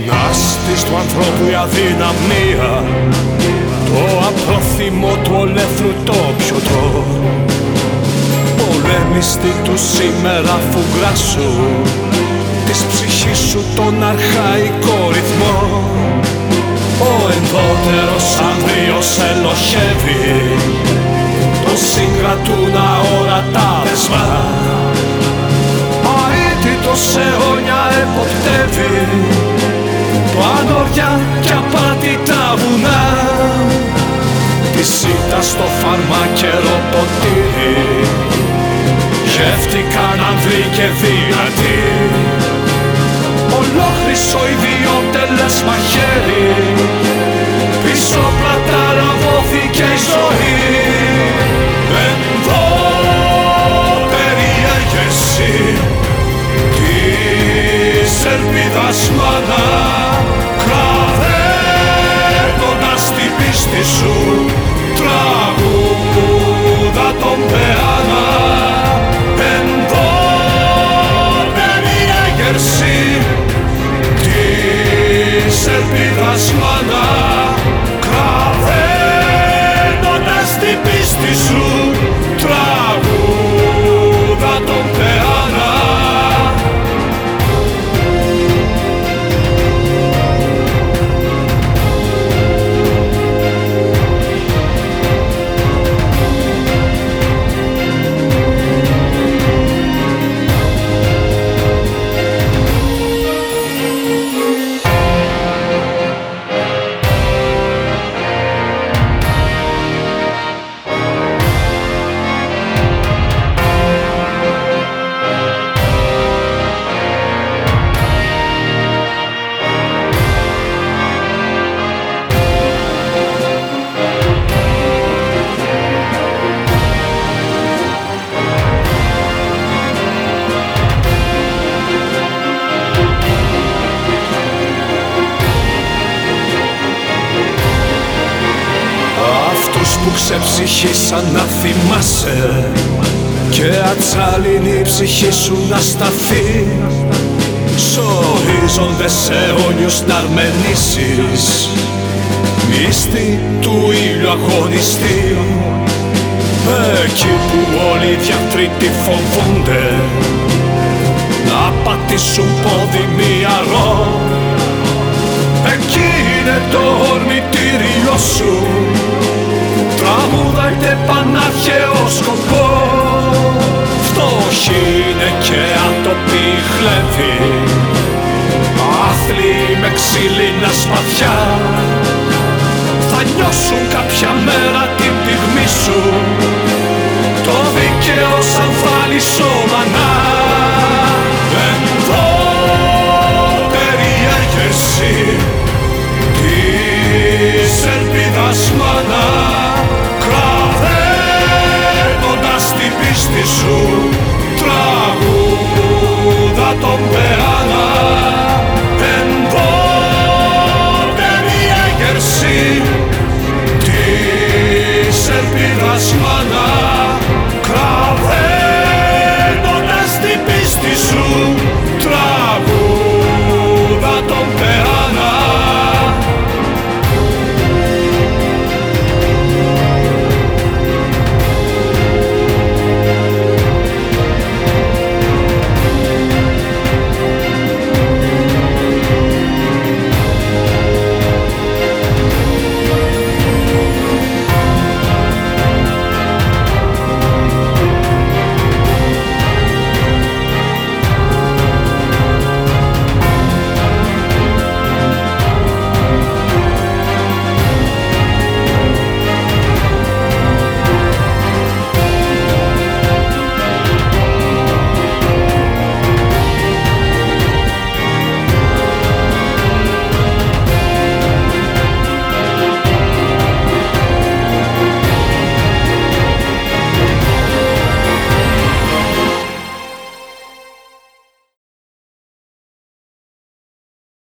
Άστης του ανθρώπου η αδυναμία, το απρόθυμο του ολέθρου το πιωτό. Πολέμιστη του σήμερα φουγκράσου της ψυχής σου τον αρχαϊκό ρυθμό. Ο ενδότερος ανδρείος ελοχεύει, το συγκρατούν αόρατα δεσμά. Αίτητος αιώνια εποπτεύει το ανώρια κι απάτητα βουνά. Τη σίτα στο φαρμακερό ποτήρι γεύτηκαν ανδροί και δυνατοί. Ολόχρυσο ιδιότελες μαχαίρι, πίσω πλατάρα βόθηκε η ζωή. Ενδότερη έγερση της ελπίδας μάνα, κραδένοντας την πίστη σου τραγούδα τον πεάνα. Ενδότερη έγερση της ελπίδας μάνα, κραδένοντας την πίστη σου τραγούδα τον πεάνα. Που ξεψυχήσαν να θυμάσαι και ατσάλινη η ψυχή σου να σταθεί. Σορίζοντες αιώνιους να αρμενήσεις, μύστη του ήλιου αγωνιστή. Εκεί που όλοι οι διατρίτοι φοβούνται να πατήσουν πόδι μυαρό, εκεί είναι το ορμητήριό σου, τραγούδайте πανάρχαιο σκοπό. Φτώχοι είναι και άτοποι χλέβοι, άθλοι με ξύλινα σπαθιά. Θα νιώσουν κάποια μέρα την πυγμή σου, το δίκαιο σαν φάλισσο μανά. Ενδότερη έγερση της ελπίδας μάνα, κραδένοντας την πίστη σου τραγούδα τον πεάνα. Ενδότερη έγερση της ελπίδας μάνα,